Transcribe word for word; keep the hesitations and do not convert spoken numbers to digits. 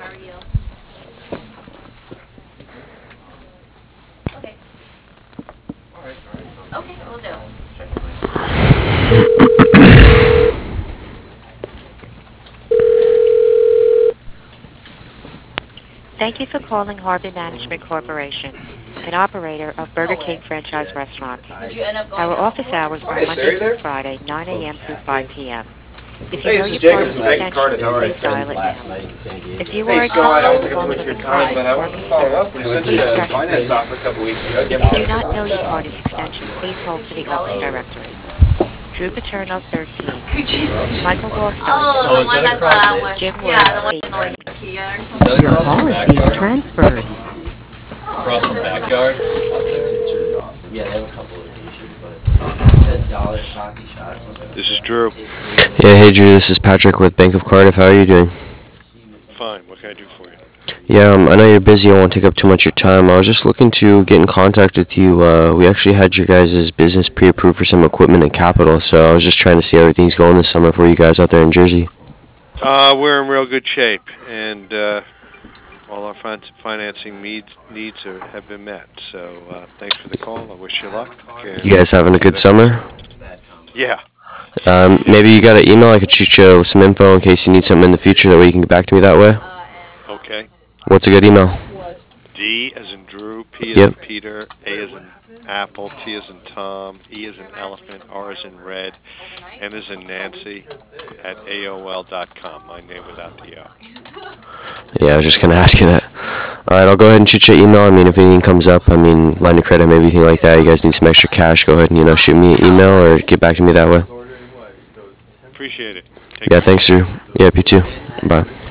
Thank you for calling Harbor Management Corporation, an operator of Burger King franchise restaurants. Our office hours are Monday through Friday, nine a m through five p m If you Hey, know this is your Jacob party's from Bank of extension, Cardiff. please dial it now. If you Hey, are a so I don't customer take up too calling much of your from a time, client but I wanted to performing follow service, up. We sent please you a press finance three. offer a couple weeks ago. If you do not know your party's extension, please hold for the office directory. Drew Paterno, thirteen. Michael Rothstein, Oh, the one that's uh, with, Jim yeah, the one Wood, with eighteen. Kia or something. Your policy is transferred. Across the backyard? Yeah, they have a couple of locations, but it's a dollar shot, shots. This is Drew. Yeah, hey Drew, this is Patrick with Bank of Cardiff. How are you doing? Fine. What can I do for you? Yeah, um, I know you're busy. I won't take up too much of your time. I was just looking to get in contact with you. Uh, we actually had your guys' business pre-approved for some equipment and capital, so I was just trying to see how everything's going this summer for you guys out there in Jersey. Uh, we're in real good shape, and uh, all our fin- financing needs needs are, have been met. So uh, thanks for the call. I wish you luck. And You guys having a good summer? Yeah. Um, maybe you got an email I could shoot you some info in case you need something in the future. That way you can get back to me that way. Okay. What's a good email? D as in Drew, P as Yep. in Peter, A as in Apple, T as in Tom, E as in Elephant, R as in Red, N as in Nancy, at A O L dot com. My name without the O. Yeah, I was just going to ask you that. All right, I'll go ahead and shoot you an email. I mean, if anything comes up, I mean, line of credit, maybe anything like that, you guys need some extra cash, go ahead and, you know, shoot me an email or get back to me that way. Appreciate it. Take yeah, care. Thanks, Drew. Yeah, you too. Bye.